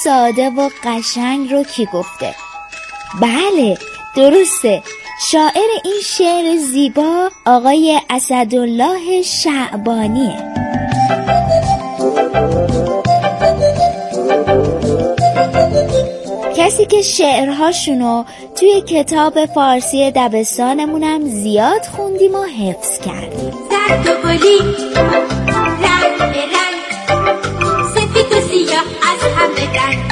ساده و قشنگ رو کی گفته؟ بله درسته، شاعر این شعر زیبا آقای اسدالله شعبانیه. کسی که شعرهاشونو توی کتاب فارسی دبستانمونم زیاد خوندیم و حفظ کردیم. زرد و گلی رنگ به رنگ، سفید و سیاه از همه رنگ،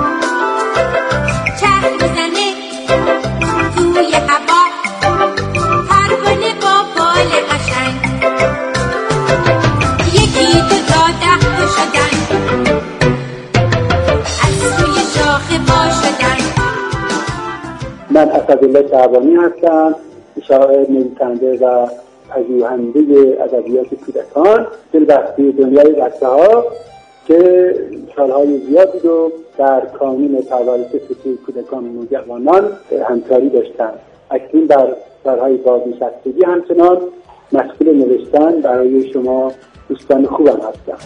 چرخ بزنه توی هوا، پروانه با بال قشنگ، یکی دو تا ده تا شدن، از روی شاخه پا شدن. من اسدالله شعبانی هستم، شاعر، نویسنده و پژوهنده ادبیات کودکان، دلبسته دنیای بچه‌ها که سالهای زیادی رو در کانون پرورش فکری کودکان و نوجوانان همکاری داشتم. اکنون در سالهای بازنشستگی همچنان مشغول نوشتن برای شما دوستان خوبم هستم.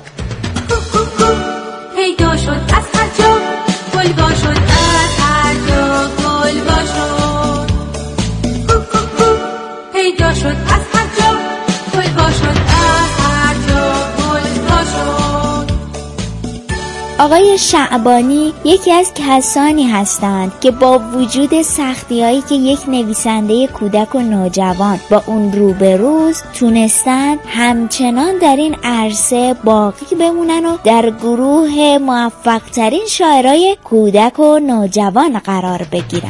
پیدا شد از هر جا، گل وا شد از هر جا، گل وا شد. پیدا شد از هر جا، گل وا شد از هر جا، گل وا شد. آقای شعبانی یکی از کسانی هستند که با وجود سختی‌هایی که یک نویسنده کودک و نوجوان با اون روبروست تونستن همچنان در این عرصه باقی بمونن و در گروه موفق‌ترین شاعرای کودک و نوجوان قرار بگیرن.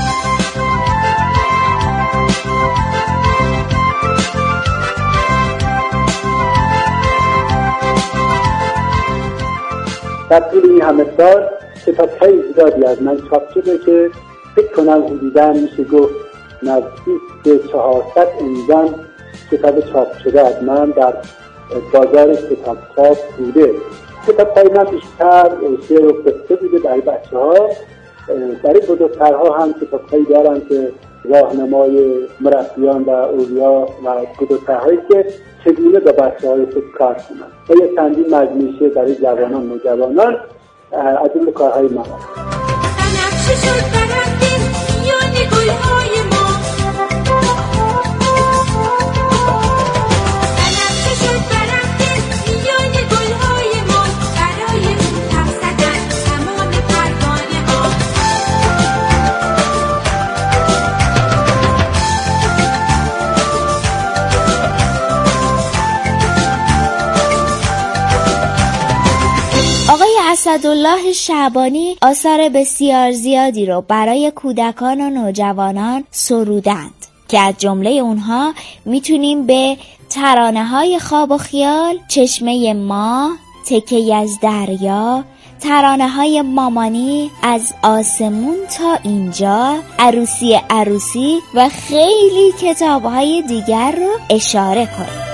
در طول این همه سال کتاب‌های زیادی از من چاپ شده که فکر کنم حدوداً میشه گفت نزدیک به 400 عنوان کتاب چاپ شده از من در بازار کتاب‌ها بوده. کتاب‌های من بیشتر شعر و قصه بوده برای بچه‌ها. برای بزرگترها هم کتاب‌هایی دارن که راهنمای مربیان و اولیا و بزرگترهایی که چگونه با بچه‌های خود کار کنند. و یه چندین مجموعه برای جوانان و نوجوانان از این کارهای ما. بنفشه شد برندیم میان گل‌های ما، بنفشه شد برندیم میان گل‌های ما، برای اون تف زدن تمام پروانه ها. آقای اسدالله شعبانی آثار بسیار زیادی رو برای کودکان و نوجوانان سرودند که از جمله اونها میتونیم به ترانه‌های خواب و خیال، چشمه ماه، تکه‌ای از دریا، ترانه‌های مامانی، از آسمون تا اینجا، عروسی عروسی و خیلی کتاب‌های دیگر رو اشاره کنیم.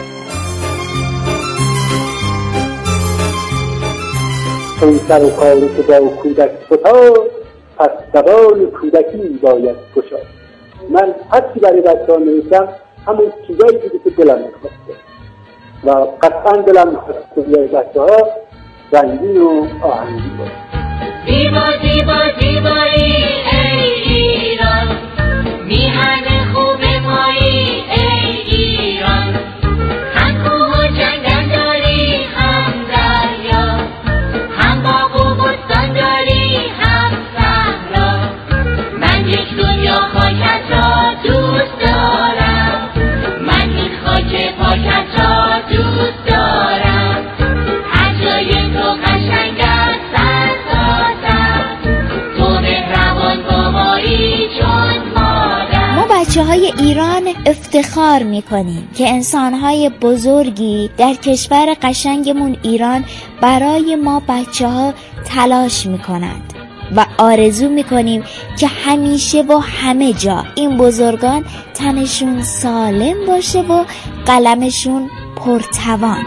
اون سر و کاری که با کودک فتاد، پس دوال کودکی باید گشاد. من هرچی برای بچه ها نوشتم همون چیزایی بوده که دلم میخواسته و قطعا دلم میخواسته برای بچه ها رنگین و آهنگی بود. زیبا زیبا زیبایی ای ایران، میهن خوب مایی ای ایران، هم کوه و جنگل داری هم دریا، هم باغ و بستان داری هم صحرا. من یک دنیا خاکت را دوست دارم، من این خاک پاکت را دوست دارم، هر جای تو قشنگ است سرسازم، تو مهربان با مایی چون مادر. ما بچه‌های ایران افتخار می‌کنیم که انسان‌های بزرگی در کشور قشنگمون ایران برای ما بچه‌ها تلاش می‌کنند و آرزو می‌کنیم که همیشه و همه جا این بزرگان تنشون سالم باشه و قلمشون پرتوان.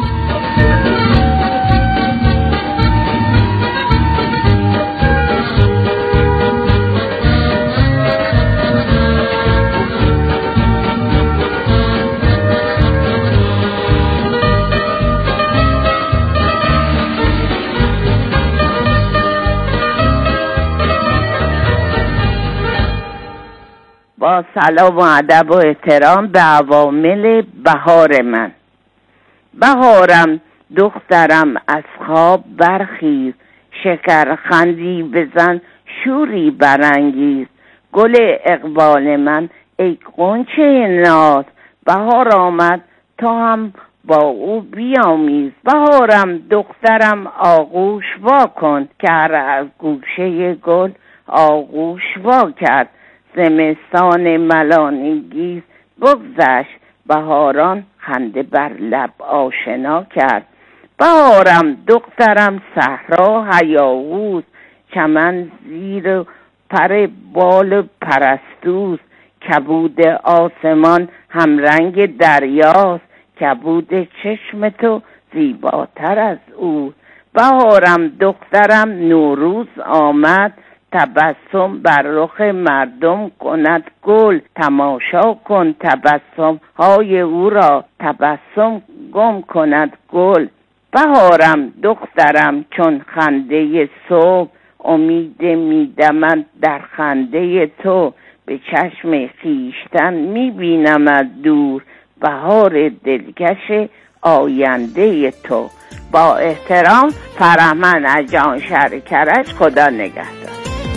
با سلام و ادب و احترام به عوامل بهار من. بهارم دخترم از خواب برخیز، شکر خندی بزن شوری برانگیز. گل اقبال من ای غنچه ناز، بهار آمد تا هم با او بیامیز. بهارم دخترم آغوش وا کن، که هر از گوشه گل آغوش وا کرد. زمستان ملانگیز بگذشت، بهاران خنده بر لب آشنا کرد. بهارم دخترم صحرا هیاهوست، چمن زیر پر بال پرستوست. کبود آسمان همرنگ دریاست، کبود چشم تو زیباتر از او. بهارم دخترم نوروز آمد، تبسم بر رخ مردم کند گل. تماشا کن تبسم های او را، تبسم گم کند گل. بهارم دخترم چون خنده صبح، امید میدمد در خنده تو. به چشم خویشتن میبینم دور، بهار دلکش آینده تو. با احترام فرهمند از جان شهر کرج. خدا نگهدار.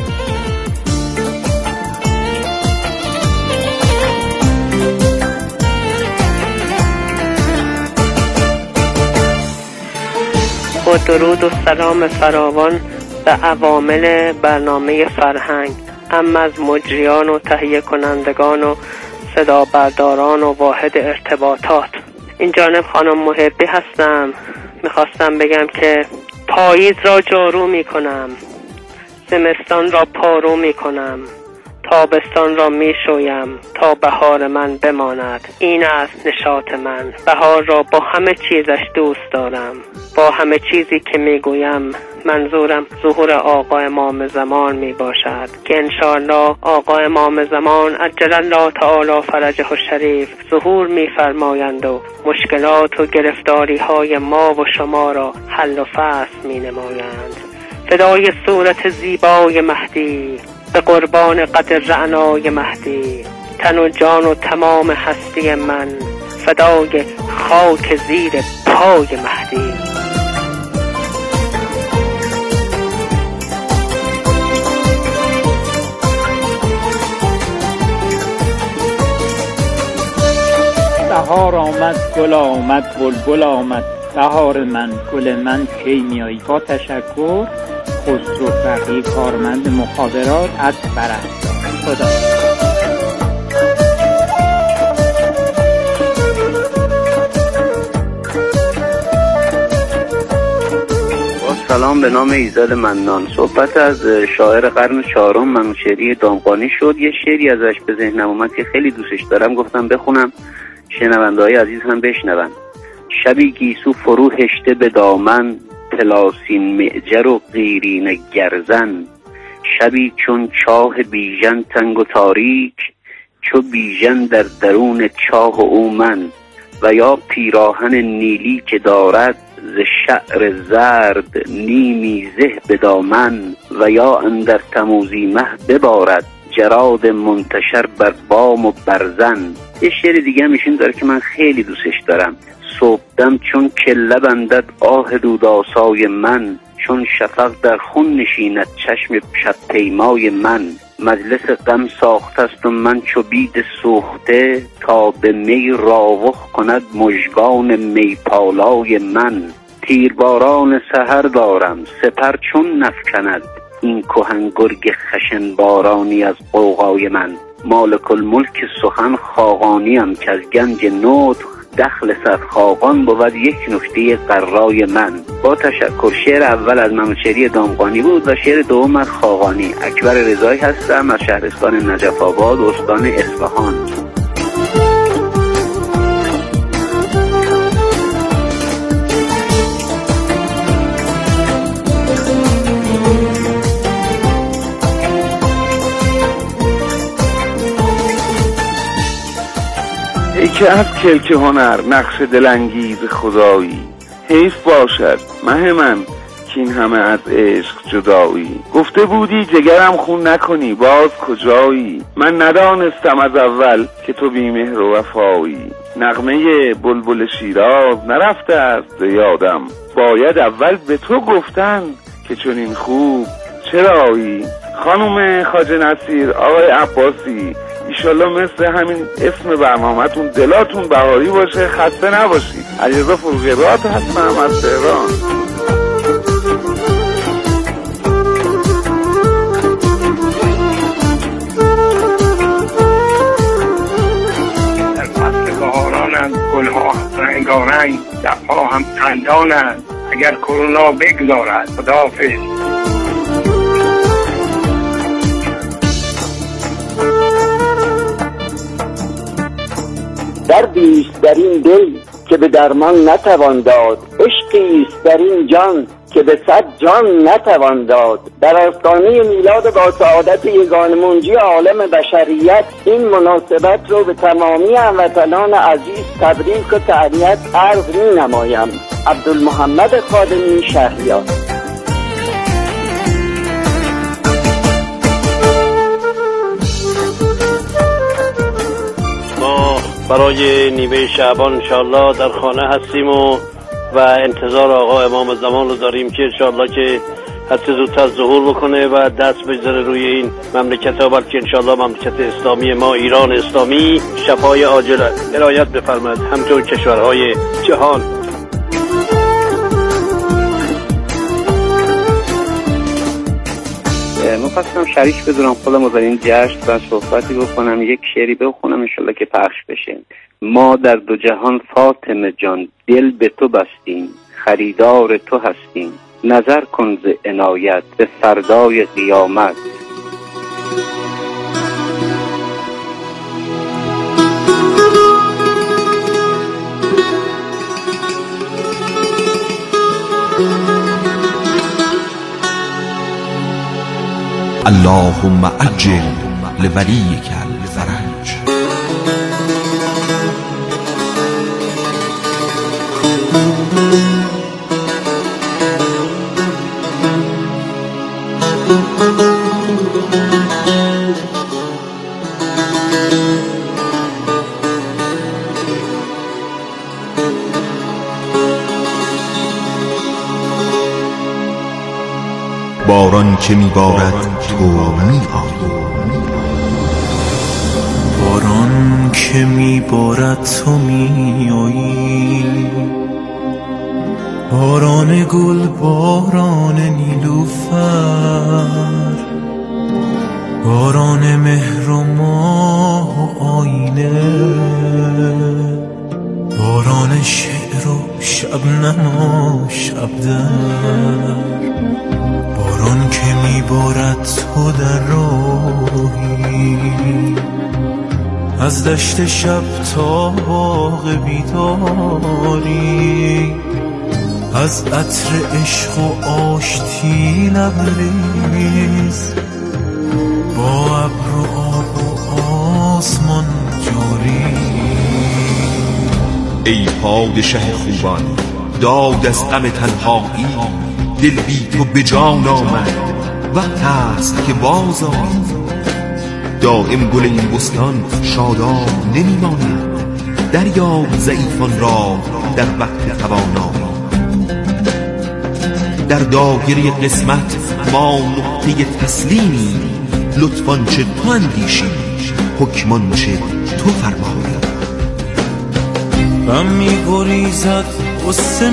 با درود و سلام فراوان به عوامل برنامه فرهنگ، اما از مجریان و تهیه کنندگان و صدا برداران و واحد ارتباطات. این جانب خانم محبی هستم. میخواستم بگم که پاییز را جارو میکنم، زمستان را پارو میکنم، تابستان را میشویم تا بهار من بماند. این است نشاط من. بهار را با همه چیزش دوست دارم. با همه چیزی که میگویم منظورم ظهور آقا امام زمان می باشد که انشاءالله آقا امام زمان عجل الله تعالی فرجه الشریف ظهور می فرمایند و مشکلات و گرفتاری های ما و شما را حل و فصل می نمایند. فدای صورت زیبای مهدی، به قربان قدر رعنای مهدی، تن و جان و تمام هستی من فدای خاک زیر پای مهدی. بهار آمد، گل آمد، بلبل آمد. بهار من، گل من کی میایی؟ با تشکر، خسرو فقیه، کارمند مخابرات از برهنگار. خدا. سلام، به نام ایزد منان. صحبت از شاعر قرن چهارم منوچهری دامغانی شد. یه شعری ازش به ذهنم اومد که خیلی دوستش دارم، گفتم بخونم شنونده‌های عزیز هم بشنون. شبی گیسو فرو هشته به دامن، پلاسین معجر و قیرین گرزن. شبی چون چاه بیژن تنگ و تاریک، چو بیژن در درون چاه او من. و یا پیراهن نیلی که دارد، ز شعر زرد نیمی زه به دامن. و یا اندر تموزی مه ببارد، جراد منتشر بر بام و برزن. یه شعر دیگه هم ایشون داره که من خیلی دوستش دارم. صبحدم چون کله بندد آه دوداسای من، چون شفق در خون نشیند چشم شب پیمای من. مجلس غم ساخته است و من چو بید سوخته، تا به می راوخ کند مژگان می پالای من. تیرباران سحر دارم سپر چون نفکند، این کهن گرگ خشن بارانی از غوغای من. مالک الملک سخن خاقانیم، که از گنج نطق دخل صد خاقان بود یک نکته قرای من. با تشکر. شعر اول از منوچهری دامغانی بود و شعر دوم از خاقانی. اکبر رضایی هستم از شهرستان نجف آباد، استان اصفهان. ای که از کلک هنر نقش دلانگیز خدایی، حیف باشد مه من که این همه از عشق جدایی؟ گفته بودی جگرم خون نکنی، باز کجایی؟ من ندانستم از اول که تو بی مهر و وفایی. نغمه بلبل شیراز نرفته است یادم، باید اول به تو گفتن که چنین خوب چرایی؟ خانم خواجه نصیر، آقای عباسی، ایشالله مثل همین اسم برنامه‌تون دلاتون بهاری باشه، خسته نباشید. علیرضا فروغی‌راد هستم از تهران. در فصل بهارانند گلها رنگارنگ، دفها هم خندانند اگر کرونا بگذارد. خداحافظ. دردیست در این دل که به درمان نتوان داد، عشقیست در این جان که به 100 جان نتوان داد. در آستانه میلاد با سعادت یگانه منجی عالم بشریت این مناسبت رو به تمامی هموطنان عزیز تبریک و تهنیت عرض می نمایم. عبدالمحمد خادمی، شهریار. برای نیمه شعبان انشاءالله در خانه هستیم و انتظار آقا امام زمان رو داریم که انشاءالله که هرچه زودتر ظهور بکنه و دست بگذاره روی این مملکت ها، بلکه انشاءالله مملکت اسلامی ما ایران اسلامی شفای عاجل عنایت بفرماید، همچون کشورهای جهان. می‌خواستم شریک بدونم خودم در این جشن و صحبتی بکنم، یک شعری بخونم انشالله که پخش بشه. ما در دو جهان فاطمه جان دل به تو بستیم، خریدار تو هستیم، نظر کن ز عنایت به فردای قیامت. اللهم عجل لولیک الفرج. باران که میبارد تو میآیی، باران که میبارد تو میآیی، باران گل، باران نیلوفر، باران مهر و ماه و آینه، باران شعر و شبنم و شبدر، باران که میبارد تو در راهی، از دشت شب تا باغ بیداری، از عطر عشق و آشتی لبریز، با ابر و آب و آسمان جاری. ای پادشه خوبان داد از غم تنهایی، دل بی تو به جان آمد وقت است که باز آیی. دائم گل این بستان شاداب نمیماند، دریاب ضعیفان را در وقت توانایی. در دایره قسمت ما نقطه تسلیمی، لطفان چه تو اندیشی، حکمان چه تو فرمایی. غم می‌گریزد، غصه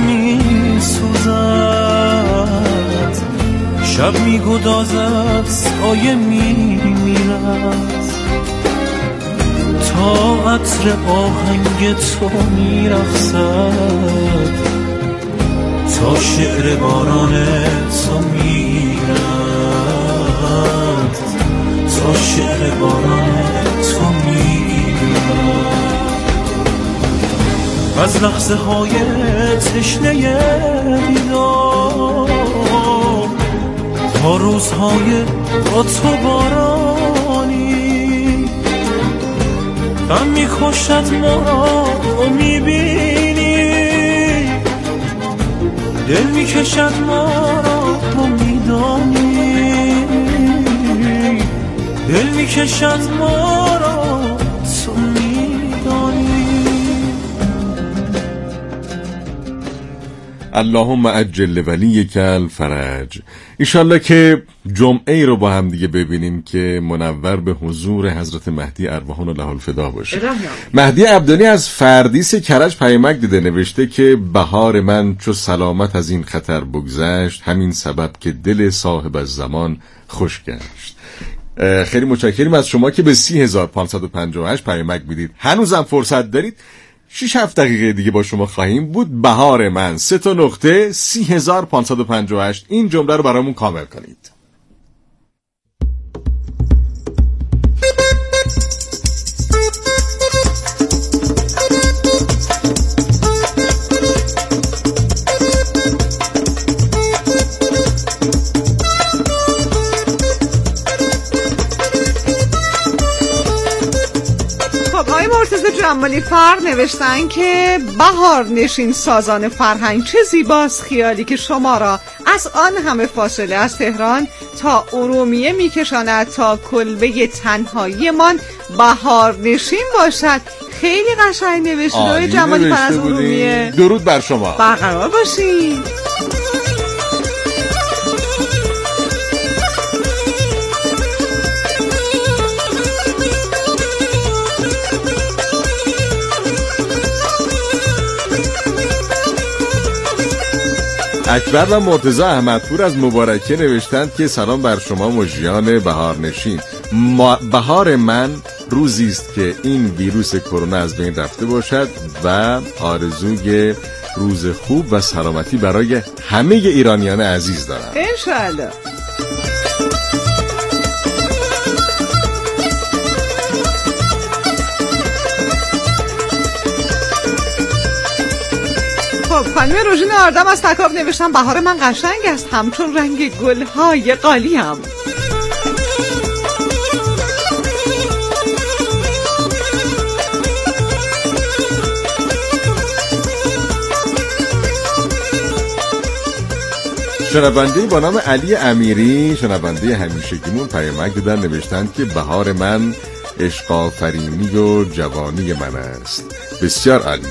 می‌سوزد، شب می‌گدازد، سایه می‌میرد، تا عطر آهنگ تو می‌رقصد، تا شعر باران تو می‌رد، تا شعر باران تو می‌رد. از لحظه های تشنه دیدار تا روزهای با تو بارانی، غم می‌کشد ما را می‌بینی، دل می‌کشد ما را میکشد ما را تو میدانی. اللهم عجل ولیک الفرج. ایشالله که جمعه ای رو با هم دیگه ببینیم که منور به حضور حضرت مهدی ارواحون الله الفدا باشه. مهدی عبدانی از فردیس کرج پیامک دیده، نوشته که بهار من چو سلامت از این خطر بگذشت، همین سبب که دل صاحب از زمان خوش گشت. خیلی متشکریم از شما که به 30558 پیامک میدید. هنوزم فرصت دارید. 6-7 دقیقه دیگه با شما خواهیم بود. بهار من 3:300558 این جمله رو برامون کامل کنید. جمالی فر نوشتن که بهار نشین سازان فرهنگ، چه زیباست خیالی که شما را از آن همه فاصله از تهران تا ارومیه میکشاند تا کلبه تنهایی من بهار نشین باشد. خیلی قشنگ نوشته جمالی فر از ارومیه. درود بر شما، برقرار باشید. اکبر و مرتضی احمدپور از مبارکه نوشتند که سلام بر شما مژگان بهار نشین. بهار من روزی است که این ویروس کرونا از بین رفته باشد و آرزوی روز خوب و سلامتی برای همه ایرانیان عزیز دارم. انشالله. خانم روژین آردم از تکاب نوشتم بهار من قشنگ است همچون رنگ گل‌های قالیم. شنونده با نام علی امیری، شنونده همیشگیمون پیامک دادن، نوشتند که بهار من عشق آفرینی و جوانی من است. بسیار عالی.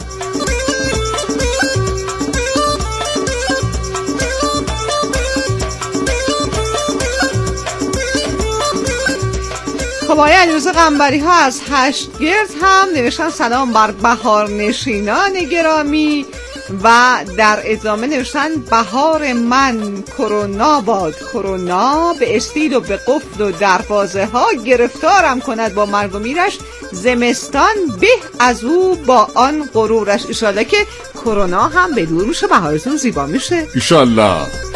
خب آقای علیرضا قنبری ها از هشتگرد هم نوشتن سلام بر بهار نشینان گرامی و در ادامه نوشتن بهار من کرونا باد، کرونا به استیل و به قفل و دروازه ها گرفتارم کند با مردمیرش، زمستان به از او با آن غرورش. ایشالله که کرونا هم به دور میشه، بهارتون زیبا میشه ایشالله.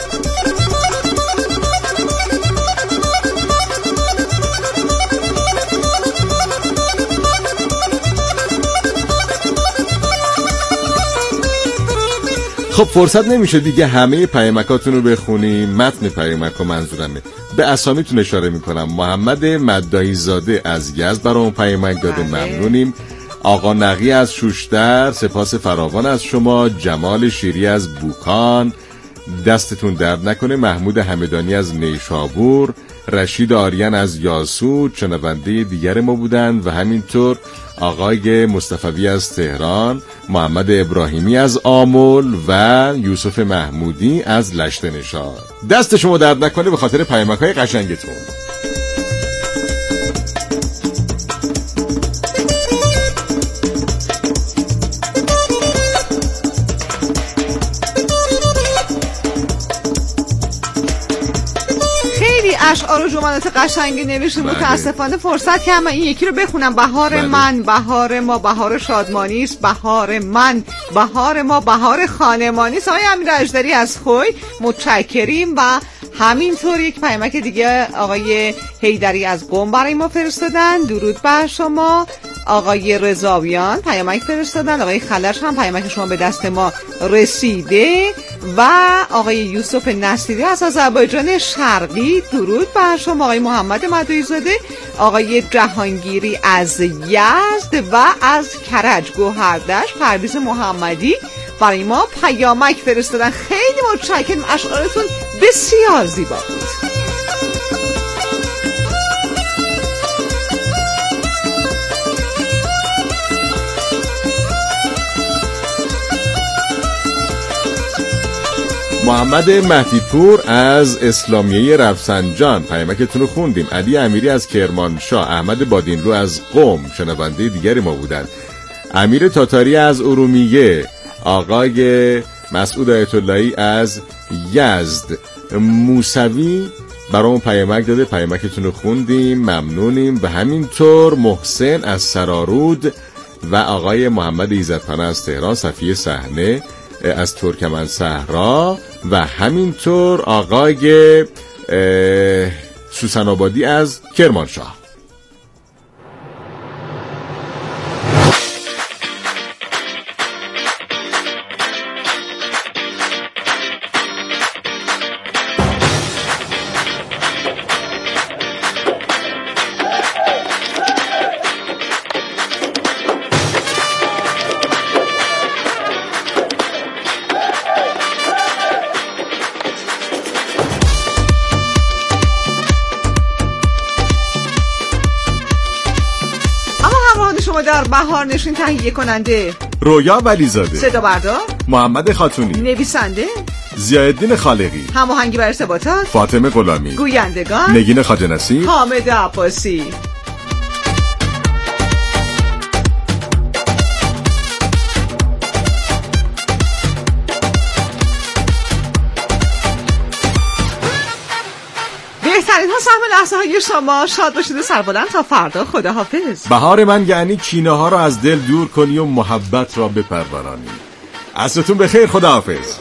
خب فرصت نمیشه دیگه همه پیامکاتون رو بخونیم. متن پیامک منظورمه، به اسامیتون اشاره میکنم. محمد مدعی زاده از یزد برام پیامک داده، ممنونیم. آقا نقی از شوشتر، سپاس فراوان از شما. جمال شیری از بوکان، دستتون درد نکنه. محمود همدانی از نیشابور، رشید آریان از یاسود شنونده دیگر ما بودند و همینطور آقای مصطفی از تهران، محمد ابراهیمی از آمل و یوسف محمودی از لشت نشاد. دست شما درد نکنه به خاطر پیامک‌های قشنگتون. اشعار و جملات قشنگی نوشتیم. متاسفانه فرصت کم، من این یکی رو بخونم. بهار من، بهار ما، بهار شادمانی است. بهار من، بهار ما، بهار خانمانی است. آقای امیر اژدری از خوی متشکریم. و همینطور یک پیامک دیگه آقای حیدری از قم برای ما فرستادن. درود بر شما. آقای رضاویان پیامک فرستادن. آقای خلش هم پیامک شما به دست ما رسیده. و آقای یوسف نصیری از آذربایجان شرقی، درود بر شما. آقای محمد مدعی زاده، آقای جهانگیری از یزد و از کرج گوهردش پرویز محمدی برای ما پیامک فرستادن. خیلی متشکرم، اشعارتون بسیار زیبا بود. محمد مهدیپور از اسلامیه رفسنجان پیامکتون رو خوندیم. علی امیری از کرمانشاه، احمد بادینلو از قم شنونده دیگری ما بودن. امیر تاتاری از ارومیه، آقای مسعود آیت اللهی از یزد، موسوی برامون پیامک داده، پیامکتون رو خوندیم، ممنونیم. و همینطور محسن از سرارود و آقای محمد ایزدپناه از تهران، صفیه صحنه از ترکمن صحرا و همینطور آقای سوسن آبادی از کرمانشاه. در بهار نشین تهیه کننده رویا ولیزاده، صدا بردار محمد خاتونی، نویسنده ضیاءالدین خالقی، هماهنگی و ارتباطات فاطمه غلامی، گویندگان نگین خواجه نصیر، حامد عباسی. بهترین ها سهم لحظه های شما. شاد باشید و سربلند تا فردا. خداحافظ. بهار من یعنی کینه ها را از دل دور کنی و محبت را بپرورانی. عصرتون بخیر. خداحافظ.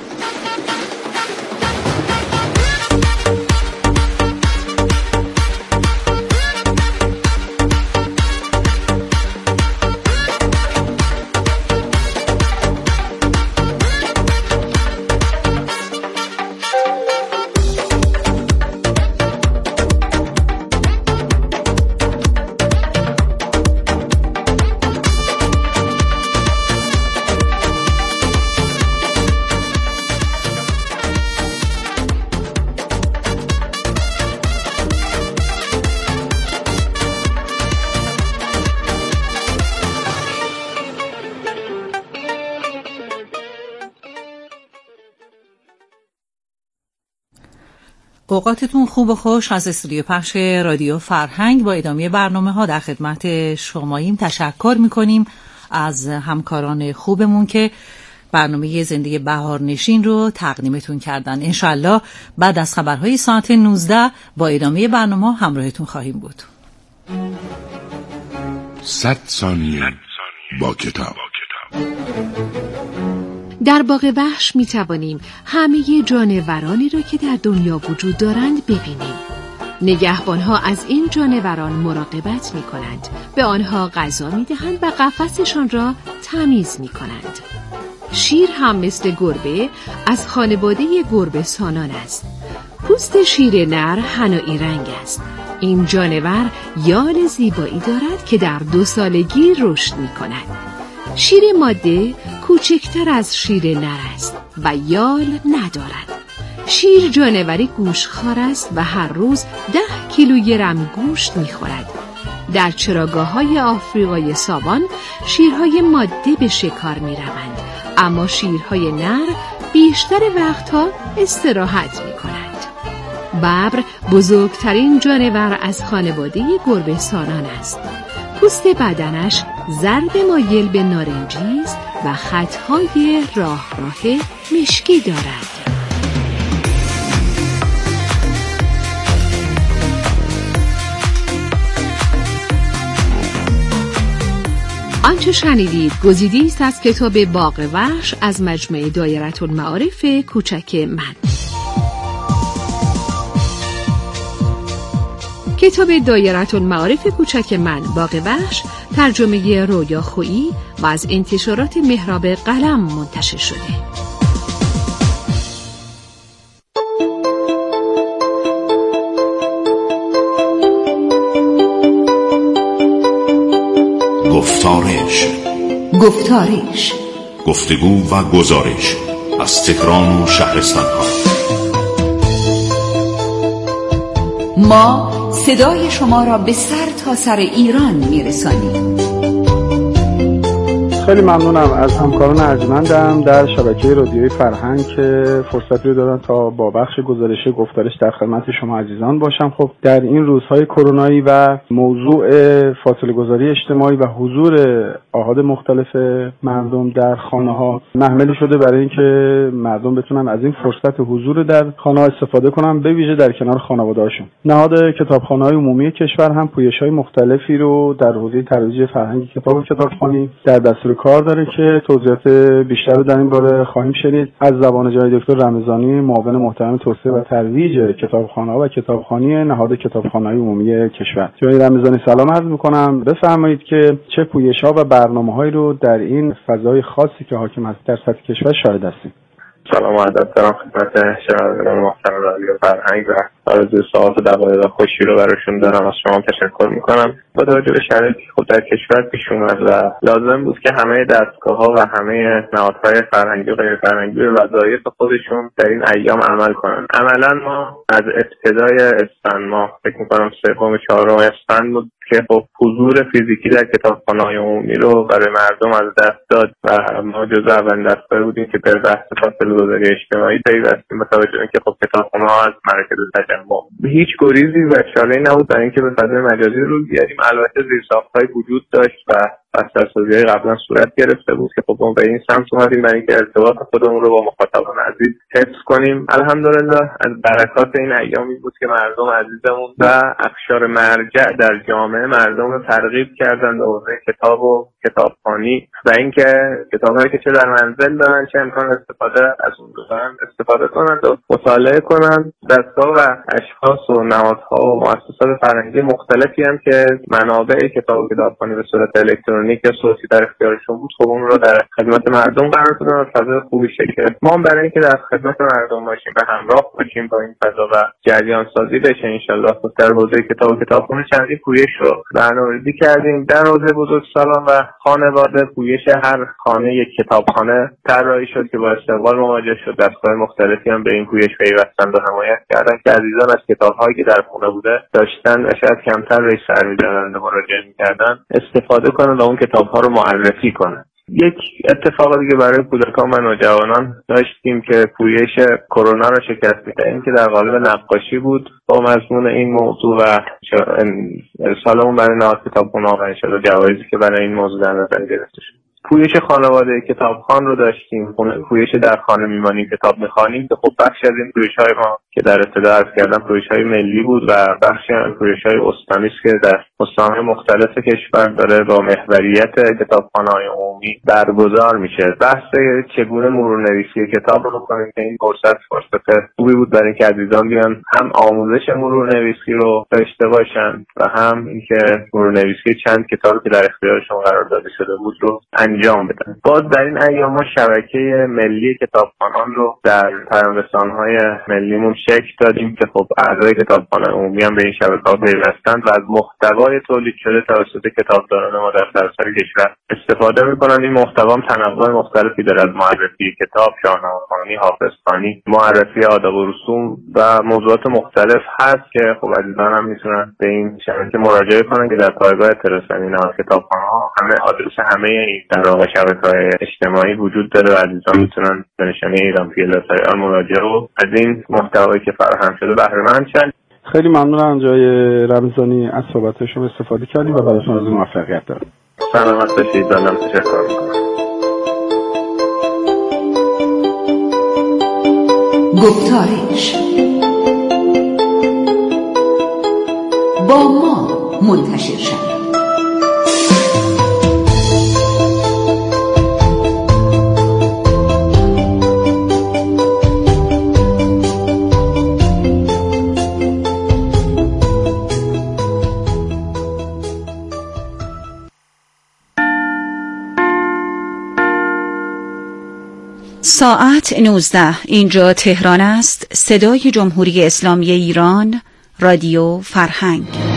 اوقاتتون خوب و خوش. از استودیو پخش رادیو فرهنگ با ادامه برنامه ها در خدمت شماییم. تشکر میکنیم از همکاران خوبمون که برنامه زنده بهار نشین رو تقدیمتون کردن. انشالله بعد از خبرهای ساعت 19 با ادامه برنامه همراهتون خواهیم بود. 100 ثانیه با کتاب. در باغ وحش می توانیم همه جانورانی را که در دنیا وجود دارند ببینیم. نگهبانها از این جانوران مراقبت می کنند، به آنها غذا می دهند و قفسشان را تمیز می کنند. شیر هم مثل گربه از خانواده گربه سانان است. پوست شیر نر حنایی رنگ است. این جانور یال زیبایی دارد که در 2 سالگی رشد می کند. شیر ماده کوچکتر از شیر نر است و یال ندارد. شیر جانوری گوشخوار است و هر روز 10 کیلوگرم گوشت می‌خورد. در چراگاه‌های آفریقای ساوان شیرهای ماده به شکار می‌روند، اما شیرهای نر بیشتر وقتها استراحت می‌کنند. ببر بزرگترین جانور از خانواده گربه سانان است. پوست بدنش زرد مایل به نارنجی است و خطهای راه مشکی دارد. آنچه شنیدید گزیده‌ای است از کتاب باغ وحش از مجموعه دایرةالمعارف کوچک من. کتاب دایرةالمعارف کوچک من باغ وحش ترجمه رویا خویی و از انتشارات محراب قلم منتشر شده. گفتارش گفتگو و گزارش از تهران و شهرستان‌ها. ما صدای شما را به سر تا سر ایران میرسانیم. خیلی ممنونم از همکاران ارجمندم در شبکه رادیوی فرهنگ که فرصتی رو دادن تا با بخش گزارش گفتارش در خدمت شما عزیزان باشم. خب در این روزهای کرونایی و موضوع فاصله گذاری اجتماعی و حضور آحاد مختلف مردم در خانه‌ها محمل شده برای اینکه مردم بتونن از این فرصت حضور در خانه‌ها استفاده کنن، به ویژه در کنار خانواده‌هاشون. نهاد کتابخانه‌های عمومی کشور هم پویش‌های مختلفی رو در حوزه ترویج فرهنگ کتاب و کتابخوانی در دستور کار داره که توضیحات بیشتر رو در این باره خواهیم شنید از زبان جناب دکتر رمضانی، معاون محترم توسعه و ترویج کتابخانه‌ها و کتابخوانی نهاد کتابخانه‌های عمومی کشور. جناب رمضانی سلام عرض می‌کنم. بفرمایید که چه پویش‌ها و برنامه‌هایی رو در این فضای خاصی که حاکم است در سطح کشور شاهد هستیم. سلام و ادب دارم خدمت شنوندگان محترم رادیو فرهنگ و آرزوی ساعات و دقایق خوشی رو براشون دارم. از شما تشکر میکنم. با توجه به شرایطی که خود در کشور پیش اومد و لازم بود که همه دستگاه‌ها و همه نهادهای فرهنگی و غیر فرهنگی به وظایف خودشون در این ایام عمل کنن. عملا ما از ابتدای اسفند ماه فکر میکنم 3-4 اسفند بود که خب حضور فیزیکی در کتابخانه‌های عمومی رو برای مردم از دست داد و ما جزو اولین دستگاه بودیم که به بحث فاصله‌گذاری اجتماعی پیوستیم. با توجه به اینکه خب کتابخانه‌ها از مراکز تجمع هیچ گریزی و چاره‌ای نبود برای اینکه به فضای مجازی رو بیاریم. البته زیرساخت‌های وجود داشت و بسترسازی‌های قبلا صورت گرفته بود که خب ما به این سمت اومدیم برای اینکه ارتباط خودمون رو با مخاطبان عزیز حفظ کنیم. الحمدلله از برکات این ایامی بود که مردم عزیزمون و اقشار مرجع در جامعه مردم رو ترغیب کردن به حوزه کتاب و کتابخوانی و اینکه کتاب‌هایی که چه در منزل دارن چه امکان استفاده از اون دارن استفاده کنند و مطالعه کنند. دستگاه و اشخاص و نهادها و مؤسسات فرهنگی مختلفی هم که منابع کتاب و کتابخوانی به صورت الکترونیک یا صوتی در اختیارشون بود خب اون رو در خدمت مردم قرار دادن و فضای خوبی شکل. ما هم برای اینکه در خدمت مردم باشیم و همراه باشیم با این فضا و جریان سازی بشه انشالله در حوزه کتاب و کتابخوانی چندین پویش رو برنامه‌ریزی کردیم. در حوزه بزرگسالان و خانواده پویش هر خانه یک کتابخانه طراحی شد که با استقبال مواجه شد. دستگاه مختلفی هم به این پویش پیوستند و حمایت کردن که عزیزان از کتاب‌هایی که در خونه بوده داشتن و شاید کمتر روی سرمی‌دارند مراجعه می‌کردن استفاده کنن و اون کتاب‌ها رو معرفی کنن. یک اتفاق دیگه برای کودکان و نوجوانان داشتیم که پویش کرونا را شکست می‌داد. این که در قالب نقاشی بود با مضمون این موضوع و ارسالمون برای نهاد کتابخانه و انشاءالله جوایزی که برای این موضوع در نظر گرفته شد. پویش خانواده کتابخوان رو داشتیم. پویش در خانه میمانیم کتاب میخوانیم که خب بخشی از این پویش‌های ما که در ابتدا عرض کردم پویش‌های ملی بود و بخشی از پویش‌های استانی است که در استان‌های مختلف کشور داره با محوریت کتابخانه‌های عمومی برگزار میشه. بحث چگونه مرورنویسی کتاب رو بکنیم که این فرصت خوبی بود برای اینکه عزیزان بیان هم آموزش مرورنویسی رو داشته باشن و هم اینکه مرورنویسی چند کتابی که در اختیارشون قرار داده شده بود رو انجام بدن. باز در این ایام ما شبکه ملی کتابخوانان رو در پیام‌رسان‌های ملیمون شکل دادیم که خب اعضای کتابخانه عمومی هم به این شبکه‌ها پیوستند و از محتوای تولید شده توسط کتابداران ما در سراسر کشور استفاده می‌کنند. این محتوا هم تنوع مختلفی داره از معرفی کتاب، شاهنامه‌خوانی، حافظخوانی، معرفی آداب و رسوم و موضوعات مختلف هست که خب عزیزان هم میتونن به این شبکه مراجعه کنن که در پایگاه اطلاع‌رسانی نهاد کتابخانه‌ها همه آدرس همه این در واقع شبکه‌های اجتماعی وجود داره و عزیزان میتونن به نشانی ایران پیلات‌های مراجعه و از این محتوایی که فراهم شده بهره مند شن. خیلی ممنونم جای رمضانی از صحبت شما استفاده کردیم و براتون آرزوی موفقیت دارم. سلامت باشید. بنده تشکر می‌کنم. گفتارش با ما منتشر شد. ساعت 19. اینجا تهران است. صدای جمهوری اسلامی ایران، رادیو فرهنگ.